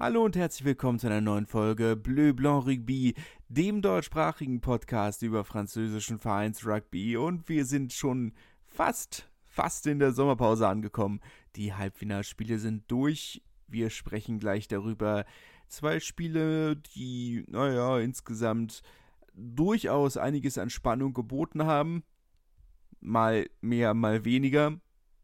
Hallo und herzlich willkommen zu einer neuen Folge Bleu Blanc Rugby, dem deutschsprachigen Podcast über französischen Vereinsrugby. Und wir sind schon fast in der Sommerpause angekommen. Die Halbfinalspiele sind durch. Wir sprechen gleich darüber. Zwei Spiele, die, insgesamt durchaus einiges an Spannung geboten haben. Mal mehr, mal weniger.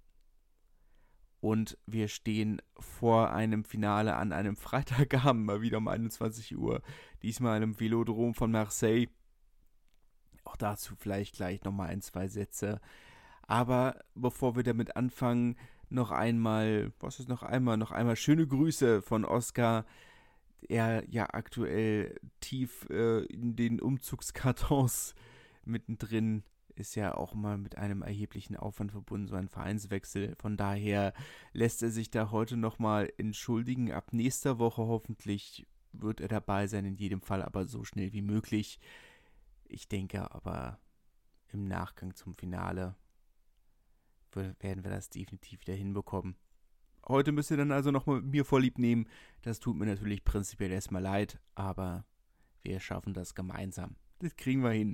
Und wir stehen vor einem Finale an einem Freitagabend, mal wieder um 21 Uhr. Diesmal im Velodrom von Marseille. Auch dazu vielleicht gleich nochmal ein, zwei Sätze. Aber bevor wir damit anfangen, noch einmal schöne Grüße von Oskar. Er ja aktuell tief in den Umzugskartons mittendrin ist ja auch mal mit einem erheblichen Aufwand verbunden, so ein Vereinswechsel. Von daher lässt er sich da heute nochmal entschuldigen. Ab nächster Woche hoffentlich wird er dabei sein, in jedem Fall aber so schnell wie möglich. Ich denke aber im Nachgang zum Finale werden wir das definitiv wieder hinbekommen. Heute müsst ihr dann also nochmal mit mir vorlieb nehmen. Das tut mir natürlich prinzipiell erstmal leid, aber wir schaffen das gemeinsam. Das kriegen wir hin.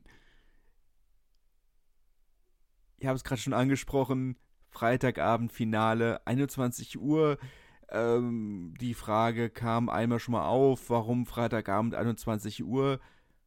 Ich habe es gerade schon angesprochen, Freitagabend Finale, 21 Uhr. Die Frage kam einmal schon mal auf, warum Freitagabend 21 Uhr?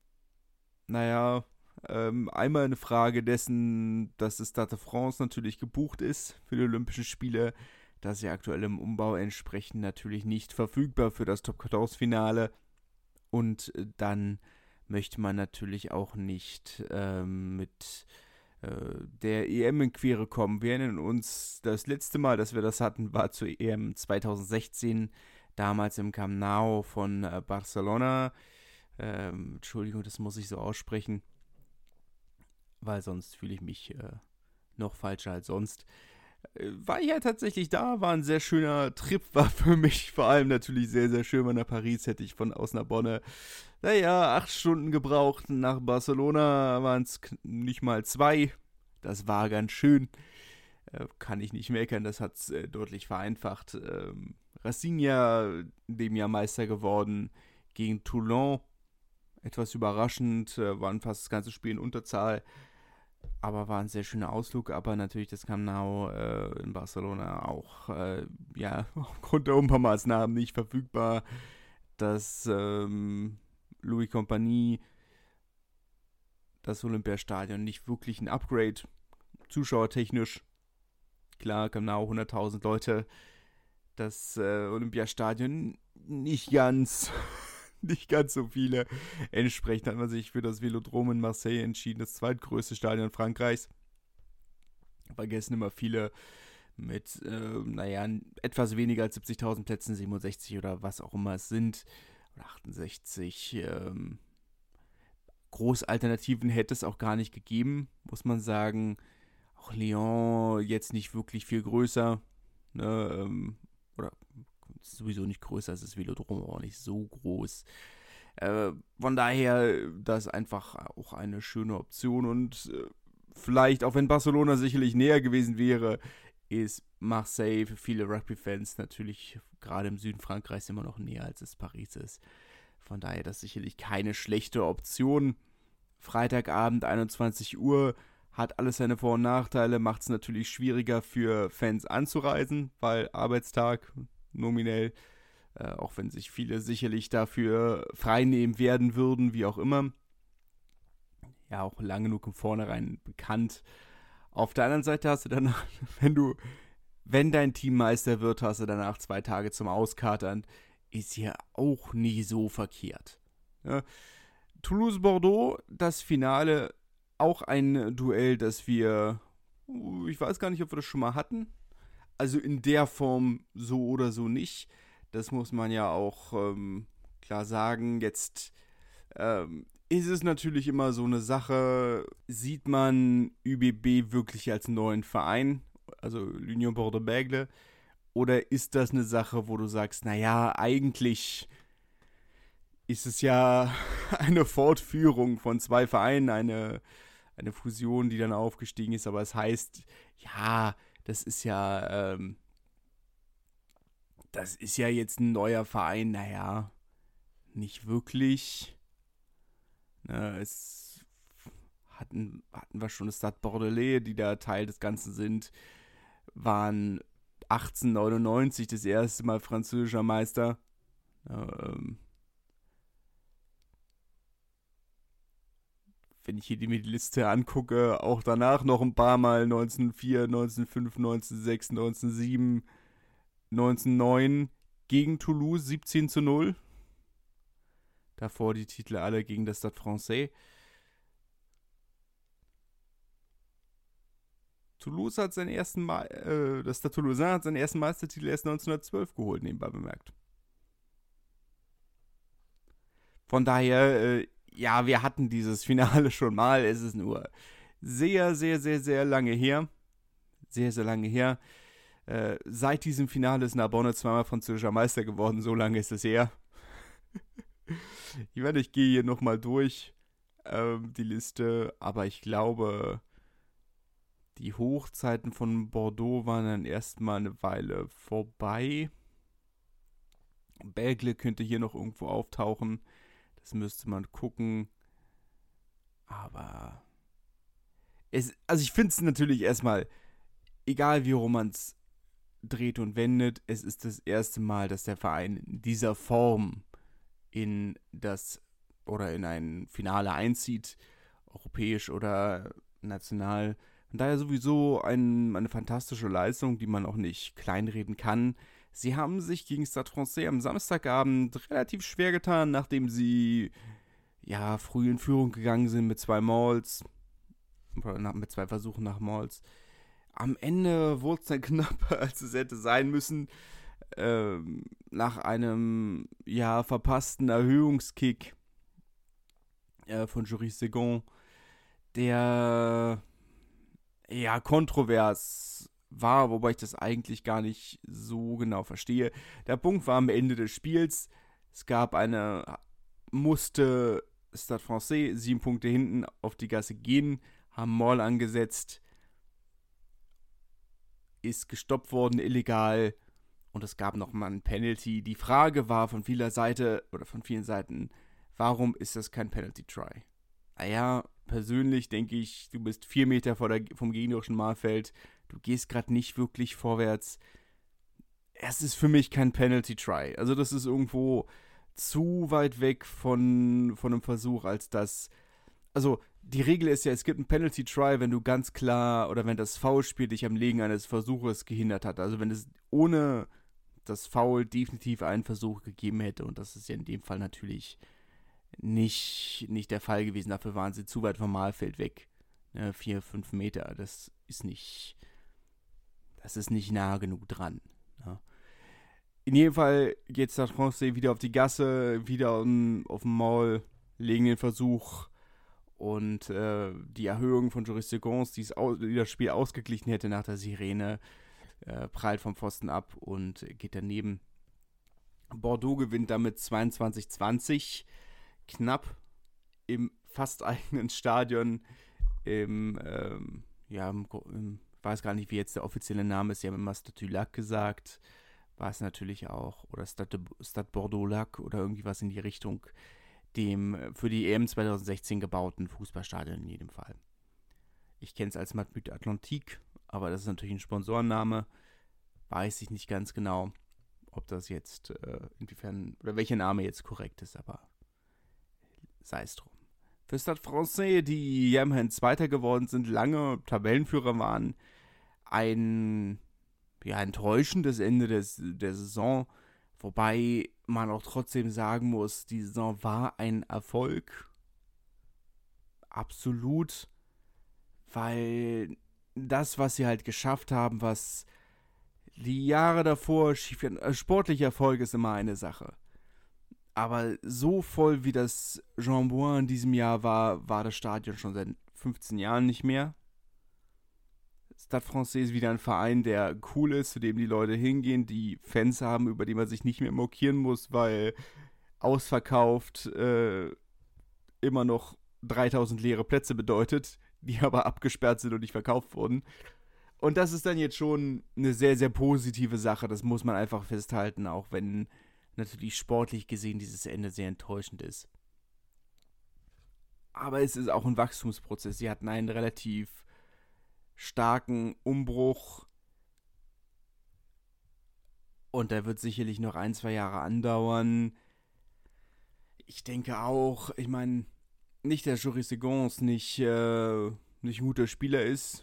Naja, einmal eine Frage dessen, dass das Stade de France natürlich gebucht ist für die Olympischen Spiele. Das ist ja aktuell im Umbau entsprechend natürlich nicht verfügbar für das Top-14-Finale. Und dann möchte man natürlich auch nicht mit der EM in Quere kommen. Wir erinnern uns, das letzte Mal, dass wir das hatten, war zur EM 2016, damals im Camp Nou von Barcelona. Entschuldigung, das muss ich so aussprechen, weil sonst fühle ich mich noch falscher als sonst. War ich ja tatsächlich da, war ein sehr schöner Trip, war für mich vor allem natürlich sehr, sehr schön, weil nach Paris hätte ich aus einer Bonne, 8 Stunden gebraucht, nach Barcelona waren es nicht mal 2, das war ganz schön, kann ich nicht meckern, das hat es deutlich vereinfacht. Racing ja in dem Jahr Meister geworden gegen Toulon, etwas überraschend, waren fast das ganze Spiel in Unterzahl. Aber war ein sehr schöner Ausflug, aber natürlich das Camp Nou in Barcelona auch, aufgrund der Umbaumaßnahmen nicht verfügbar. Das Louis Compagnie, das Olympiastadion, nicht wirklich ein Upgrade, zuschauertechnisch. Klar, Camp Nou 100.000 Leute, das Olympiastadion nicht ganz so viele. Entsprechend hat man sich für das Velodrom in Marseille entschieden, das zweitgrößte Stadion Frankreichs. Vergessen immer viele mit, etwas weniger als 70.000 Plätzen, 67 oder was auch immer es sind, oder 68. Großalternativen hätte es auch gar nicht gegeben, muss man sagen. Auch Lyon jetzt nicht wirklich viel größer, ne, oder sowieso nicht größer als das Velodrom, auch nicht so groß. Von daher, das ist einfach auch eine schöne Option und vielleicht, auch wenn Barcelona sicherlich näher gewesen wäre, ist Marseille für viele Rugby-Fans natürlich gerade im Süden Frankreichs immer noch näher, als es Paris ist. Von daher, das ist sicherlich keine schlechte Option. Freitagabend, 21 Uhr, hat alles seine Vor- und Nachteile, macht es natürlich schwieriger für Fans anzureisen, weil Arbeitstag nominell, auch wenn sich viele sicherlich dafür freinehmen werden würden, wie auch immer. Ja, auch lang genug im Vornherein bekannt. Auf der anderen Seite hast du danach, wenn dein Team Meister wird, hast du danach 2 Tage zum Auskatern. Ist ja auch nie so verkehrt. Ja. Toulouse-Bordeaux, das Finale, auch ein Duell, das ich weiß gar nicht, ob wir das schon mal hatten. Also in der Form so oder so nicht. Das muss man ja auch klar sagen. Jetzt ist es natürlich immer so eine Sache, sieht man ÜBB wirklich als neuen Verein, also l'Union Bordeaux-Bègles, oder ist das eine Sache, wo du sagst, naja, eigentlich ist es ja eine Fortführung von 2 Vereinen, eine Fusion, die dann aufgestiegen ist, aber es heißt, ja, das ist ja das ist ja jetzt ein neuer Verein, naja, nicht wirklich. Es hatten wir schon das Stade Bordelais, die da Teil des Ganzen sind, waren 1899 das erste Mal französischer Meister. Wenn ich hier mir die Liste angucke, auch danach noch ein paar Mal 1904, 1905, 1906, 1907, 1909 gegen Toulouse 17:0. Davor die Titel alle gegen das Stade Francais. Toulouse hat seinen ersten das Stade Toulousain hat seinen ersten Meistertitel erst 1912 geholt, nebenbei bemerkt. Von daher, ja, wir hatten dieses Finale schon mal. Es ist nur sehr, sehr, sehr, sehr lange her. Sehr, sehr lange her. Seit diesem Finale ist Narbonne zweimal französischer Meister geworden. So lange ist es her. Ich gehe hier nochmal durch die Liste. Aber ich glaube, die Hochzeiten von Bordeaux waren dann erstmal eine Weile vorbei. Bègle könnte hier noch irgendwo auftauchen. Das müsste man gucken. Aber also ich finde es natürlich erstmal, egal wie rum man es dreht und wendet, es ist das erste Mal, dass der Verein in dieser Form in ein Finale einzieht, europäisch oder national. Von daher sowieso eine fantastische Leistung, die man auch nicht kleinreden kann. Sie haben sich gegen Stade Francais am Samstagabend relativ schwer getan, nachdem sie ja früh in Führung gegangen sind mit 2 Mauls. Oder mit 2 Versuchen nach Mauls. Am Ende wurde es dann knapper, als es hätte sein müssen. Nach einem verpassten Erhöhungskick von Joris Segon, der kontrovers war, wobei ich das eigentlich gar nicht so genau verstehe. Der Punkt war am Ende des Spiels, musste Stade Francais 7 Punkte hinten auf die Gasse gehen, haben Maul angesetzt, ist gestoppt worden, illegal, und es gab nochmal ein Penalty. Die Frage war von vielen Seiten, warum ist das kein Penalty-Try? Naja, persönlich denke ich, du bist 4 Meter vom gegnerischen Mahlfeld, du gehst gerade nicht wirklich vorwärts. Es ist für mich kein Penalty-Try. Also das ist irgendwo zu weit weg von einem Versuch, als das. Also die Regel ist ja, es gibt einen Penalty-Try, wenn du ganz klar, oder wenn das Foulspiel dich am Legen eines Versuches gehindert hat. Also wenn es ohne das Foul definitiv einen Versuch gegeben hätte. Und das ist ja in dem Fall natürlich nicht der Fall gewesen. Dafür waren sie zu weit vom Mahlfeld weg. 4, 5 Meter. Das ist nicht nah genug dran. Ja. In jedem Fall geht Stade Francais wieder auf die Gasse, wieder auf dem Maul, legen den Versuch, und die Erhöhung von Joris Segons, die das Spiel ausgeglichen hätte nach der Sirene, prallt vom Pfosten ab und geht daneben. Bordeaux gewinnt damit 22:20, knapp im fast eigenen Stadion, weiß gar nicht, wie jetzt der offizielle Name ist, sie haben immer Stade du Lac gesagt, war es natürlich auch, oder Stade Bordeaux-Lac oder irgendwie was in die Richtung, dem für die EM 2016 gebauten Fußballstadion in jedem Fall. Ich kenne es als Matmut Atlantique, aber das ist natürlich ein Sponsorenname, weiß ich nicht ganz genau, ob das jetzt inwiefern, oder welcher Name jetzt korrekt ist, aber sei es drum. Für Stade Francais, die immerhin Zweiter geworden sind, lange Tabellenführer waren, ein enttäuschendes Ende der Saison, wobei man auch trotzdem sagen muss, die Saison war ein Erfolg. Absolut. Weil das, was sie halt geschafft haben, was die Jahre davor sportlicher Erfolg ist immer eine Sache. Aber so voll wie das Jean Bouin in diesem Jahr war das Stadion schon seit 15 Jahren nicht mehr. Stade Francais ist wieder ein Verein, der cool ist, zu dem die Leute hingehen, die Fans haben, über die man sich nicht mehr mokieren muss, weil ausverkauft immer noch 3000 leere Plätze bedeutet, die aber abgesperrt sind und nicht verkauft wurden. Und das ist dann jetzt schon eine sehr, sehr positive Sache. Das muss man einfach festhalten, auch wenn natürlich sportlich gesehen dieses Ende sehr enttäuschend ist. Aber es ist auch ein Wachstumsprozess. Sie hatten einen relativ starken Umbruch. Und der wird sicherlich noch 1, 2 Jahre andauern. Ich denke auch, ich meine, nicht, dass Joris Segons nicht ein guter Spieler ist.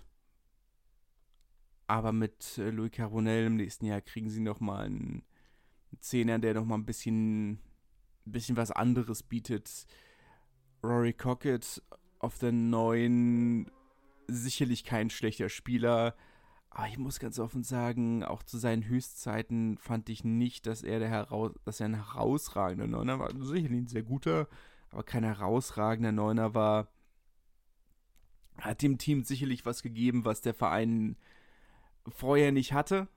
Aber mit Louis Carbonell im nächsten Jahr kriegen sie nochmal einen Zehner, der nochmal ein bisschen was anderes bietet. Rory Cockett auf der 9 sicherlich kein schlechter Spieler. Aber ich muss ganz offen sagen, auch zu seinen Höchstzeiten fand ich nicht, dass er ein herausragender Neuner war. Sicherlich ein sehr guter, aber kein herausragender Neuner war. Hat dem Team sicherlich was gegeben, was der Verein vorher nicht hatte.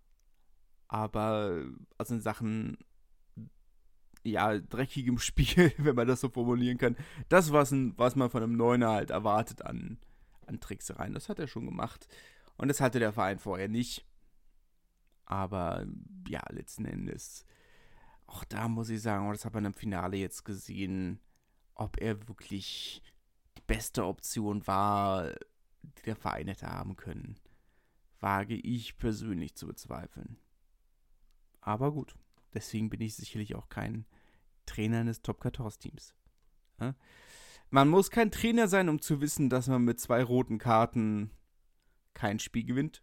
Aber also in Sachen dreckigem Spiel, wenn man das so formulieren kann, das, was man von einem Neuner halt erwartet an Tricksereien, das hat er schon gemacht. Und das hatte der Verein vorher nicht. Aber ja, letzten Endes, auch da muss ich sagen, das hat man im Finale jetzt gesehen, ob er wirklich die beste Option war, die der Verein hätte haben können, wage ich persönlich zu bezweifeln. Aber gut, deswegen bin ich sicherlich auch kein Trainer eines Top-14-Teams. Ja? Man muss kein Trainer sein, um zu wissen, dass man mit 2 roten Karten kein Spiel gewinnt.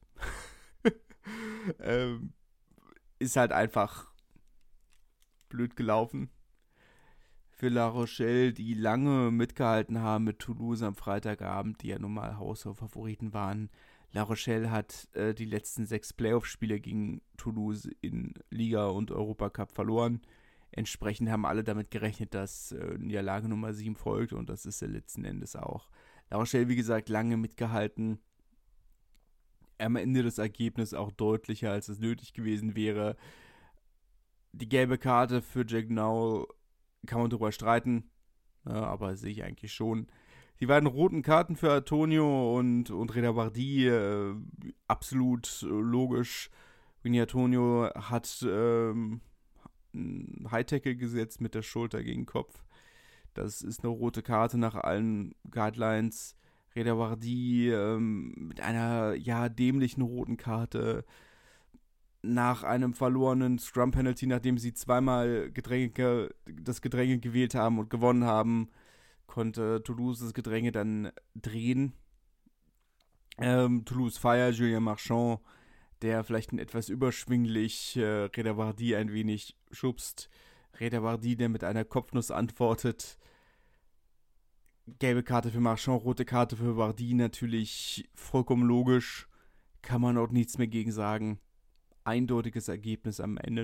Ist halt einfach blöd gelaufen. Für La Rochelle, die lange mitgehalten haben mit Toulouse am Freitagabend, die ja nun mal Hausfavoriten waren. La Rochelle hat die letzten 6 Playoff-Spiele gegen Toulouse in Liga und Europacup verloren. Entsprechend haben alle damit gerechnet, dass Niederlage Nummer 7 folgt, und das ist ja letzten Endes auch. La Rochelle, wie gesagt, lange mitgehalten. Am Ende das Ergebnis auch deutlicher, als es nötig gewesen wäre. Die gelbe Karte für Jack Nowell kann man drüber streiten, aber sehe ich eigentlich schon. Die beiden roten Karten für Antonio und Reda Bardi, absolut logisch. Vinny Antonio hat einen High-Tackle gesetzt mit der Schulter gegen Kopf. Das ist eine rote Karte nach allen Guidelines. Reda Bardi mit einer dämlichen roten Karte nach einem verlorenen Scrum-Penalty, nachdem sie zweimal das Gedränge gewählt haben und gewonnen haben, konnte Toulouse das Gedränge dann drehen. Toulouse Fire, Julien Marchand, der vielleicht etwas überschwinglich Reda Bardi ein wenig schubst. Reda Bardi, der mit einer Kopfnuss antwortet. Gelbe Karte für Marchand, rote Karte für Bardi, natürlich vollkommen logisch. Kann man auch nichts mehr gegen sagen. Eindeutiges Ergebnis am Ende,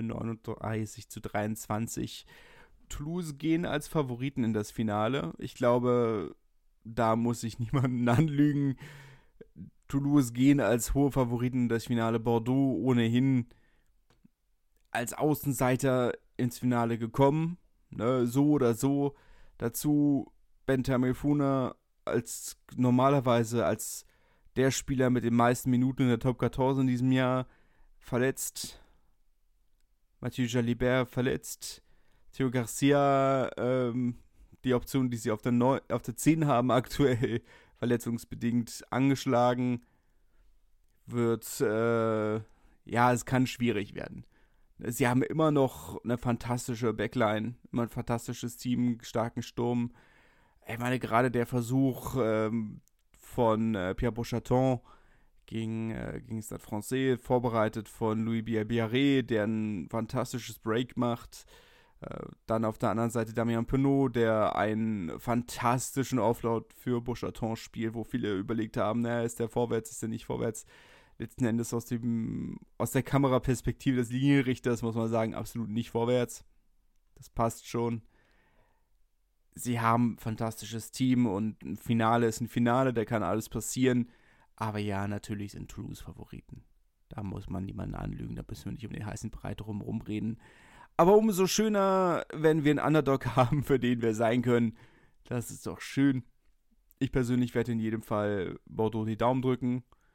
39-23. Toulouse gehen als Favoriten in das Finale. Ich glaube, da muss ich niemanden anlügen. Toulouse gehen als hohe Favoriten in das Finale. Bordeaux ohnehin als Außenseiter ins Finale gekommen. Ne, so oder so. Dazu Benjamin Funa normalerweise als der Spieler mit den meisten Minuten in der Top 14 in diesem Jahr verletzt. Mathieu Jalibert verletzt. Theo Garcia, die Option, die sie auf der 10 haben aktuell, verletzungsbedingt angeschlagen, es kann schwierig werden. Sie haben immer noch eine fantastische Backline, immer ein fantastisches Team, starken Sturm. Ich meine, gerade der Versuch von Pierre Beauchaton gegen Stade Francais, vorbereitet von Louis Biarré, der ein fantastisches Break macht. Dann auf der anderen Seite Damien Penaud, der einen fantastischen Offload für Beauchaton spielt, wo viele überlegt haben, ist der vorwärts, ist der nicht vorwärts. Letzten Endes aus der Kameraperspektive des Linienrichters muss man sagen, absolut nicht vorwärts. Das passt schon. Sie haben ein fantastisches Team und ein Finale ist ein Finale, da kann alles passieren. Aber ja, natürlich sind Toulouse Favoriten. Da muss man niemanden anlügen, da müssen wir nicht um den heißen Brei drumherum reden. Aber umso schöner, wenn wir einen Underdog haben, für den wir sein können. Das ist doch schön. Ich persönlich werde in jedem Fall Bordeaux die Daumen drücken.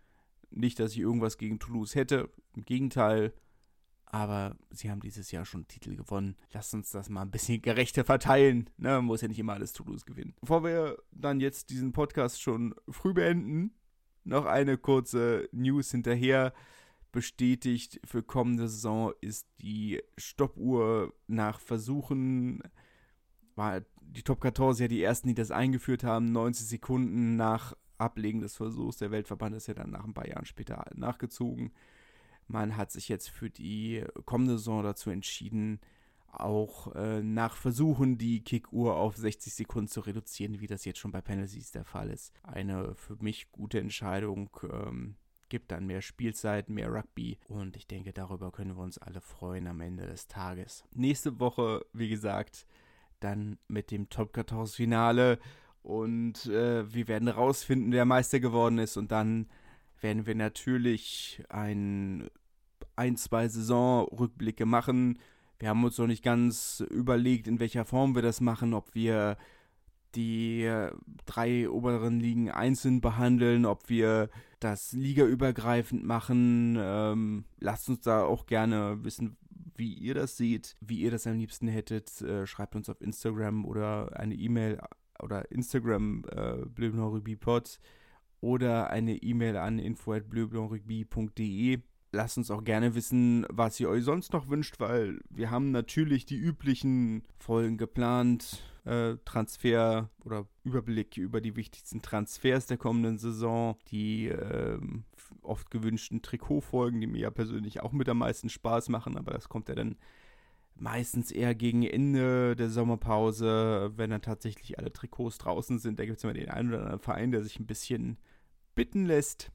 Nicht, dass ich irgendwas gegen Toulouse hätte, im Gegenteil. Aber sie haben dieses Jahr schon Titel gewonnen. Lasst uns das mal ein bisschen gerechter verteilen. Ne? Man muss ja nicht immer alles Toulouse gewinnen. Bevor wir dann jetzt diesen Podcast schon früh beenden, noch eine kurze News hinterher. Bestätigt für kommende Saison ist die Stoppuhr nach Versuchen. War die Top 14 ja die ersten, die das eingeführt haben. 90 Sekunden nach Ablegen des Versuchs. Der Weltverband ist ja dann nach ein paar Jahren später nachgezogen. Man hat sich jetzt für die kommende Saison dazu entschieden, auch nach Versuchen die Kickuhr auf 60 Sekunden zu reduzieren, wie das jetzt schon bei Penalties der Fall ist. Eine für mich gute Entscheidung, gibt dann mehr Spielzeit, mehr Rugby und ich denke, darüber können wir uns alle freuen am Ende des Tages. Nächste Woche, wie gesagt, dann mit dem Top 14 Finale und wir werden rausfinden, wer Meister geworden ist und dann werden wir natürlich ein, zwei Saisonrückblicke machen. Wir haben uns noch nicht ganz überlegt, in welcher Form wir das machen, ob wir die 3 oberen Ligen einzeln behandeln, ob wir das ligaübergreifend machen. Lasst uns da auch gerne wissen, wie ihr das seht, wie ihr das am liebsten hättet. Schreibt uns auf Instagram oder eine E-Mail oder Instagram Bleu Blanc Rugby Pod oder eine E-Mail an info@bleublancrugby.de. Lasst uns auch gerne wissen, was ihr euch sonst noch wünscht, weil wir haben natürlich die üblichen Folgen geplant. Transfer oder Überblick über die wichtigsten Transfers der kommenden Saison, die oft gewünschten Trikotfolgen, die mir ja persönlich auch mit am meisten Spaß machen, aber das kommt ja dann meistens eher gegen Ende der Sommerpause, wenn dann tatsächlich alle Trikots draußen sind. Da gibt es immer den einen oder anderen Verein, der sich ein bisschen bitten lässt.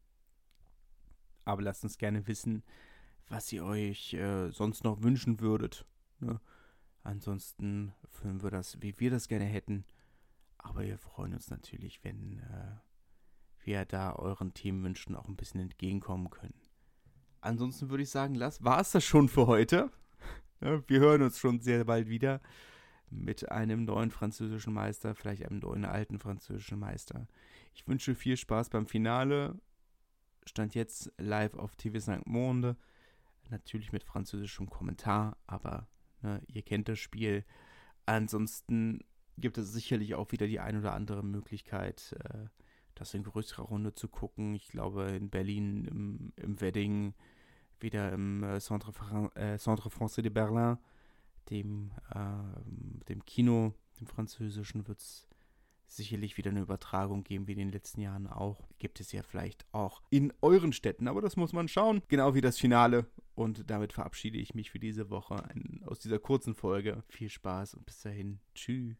Aber lasst uns gerne wissen, was ihr euch sonst noch wünschen würdet. Ne? Ansonsten führen wir das, wie wir das gerne hätten. Aber wir freuen uns natürlich, wenn wir da euren Themenwünschen auch ein bisschen entgegenkommen können. Ansonsten würde ich sagen, war es das schon für heute. Wir hören uns schon sehr bald wieder mit einem neuen französischen Meister, vielleicht einem neuen alten französischen Meister. Ich wünsche viel Spaß beim Finale. Stand jetzt live auf TV St. Monde. Natürlich mit französischem Kommentar, aber ihr kennt das Spiel. Ansonsten gibt es sicherlich auch wieder die ein oder andere Möglichkeit, das in größerer Runde zu gucken. Ich glaube in Berlin, im Wedding, wieder im Centre Français de Berlin, dem Kino, dem französischen, wird es sicherlich wieder eine Übertragung geben, wie in den letzten Jahren auch. Gibt es ja vielleicht auch in euren Städten, aber das muss man schauen. Genau wie das Finale. Und damit verabschiede ich mich für diese Woche aus dieser kurzen Folge. Viel Spaß und bis dahin. Tschüss.